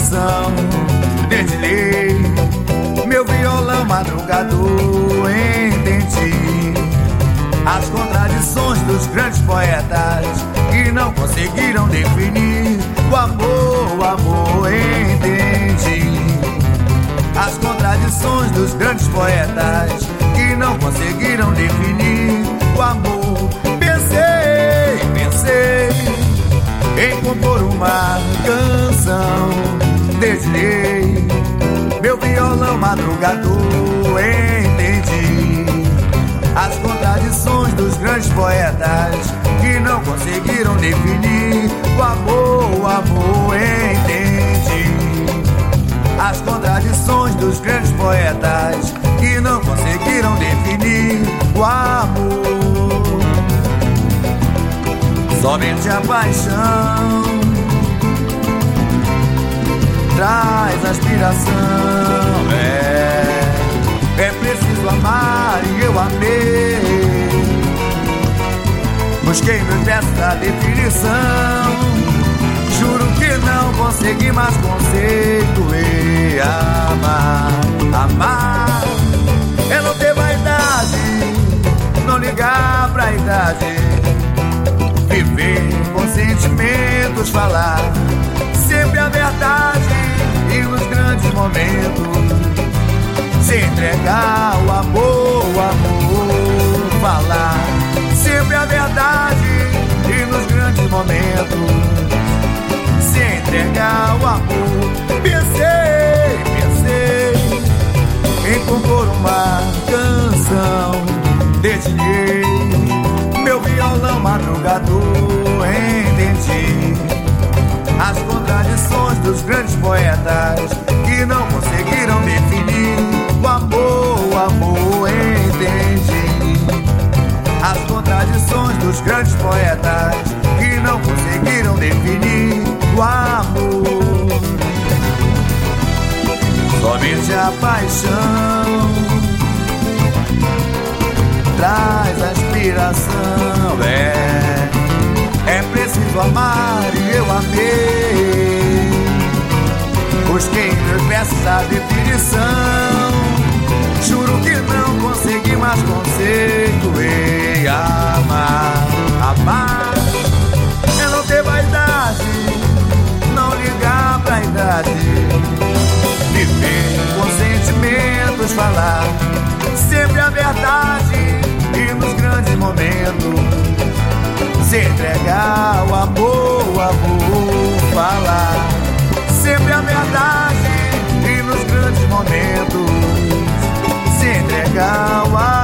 canção, dedilhei meu violão madrugador, entendi as contradições dos grandes poetas que não conseguiram definir o amor, entendi as contradições dos grandes poetas que não conseguiram definir o amor. Pensei em compor uma canção, dedilhei meu violão madrugador, entendi as contradições dos grandes poetas que não conseguiram definir o amor, entendi as contradições dos grandes poetas que não conseguiram definir o amor. Somente a paixão traz aspiração. É preciso amar e eu amei. Busquei meus versos da definição. Juro que não consegui mais conceito. Amar é não ter vaidade, não ligar pra idade, viver com sentimentos, falar sempre a verdade e nos grandes momentos se entregar o amor, falar sempre a verdade e nos grandes momentos se entregar o amor. Pensei em compor uma canção, dedilhei meu violão madrugador, entendi as contradições dos grandes poetas que não conseguiram definir o amor, entendi as contradições dos grandes poetas que não conseguiram definir o amor. Somente a paixão traz aspiração. É preciso amar e eu amei. Busquei meus versos a definição. Juro que não consegui mais conceito. Amar é não ter vaidade, não ligar pra idade, viver com sentimentos, falar sempre a verdade e nos grandes momentos se entregar o amor, falar sempre a verdade e nos grandes momentos se entregar o amor.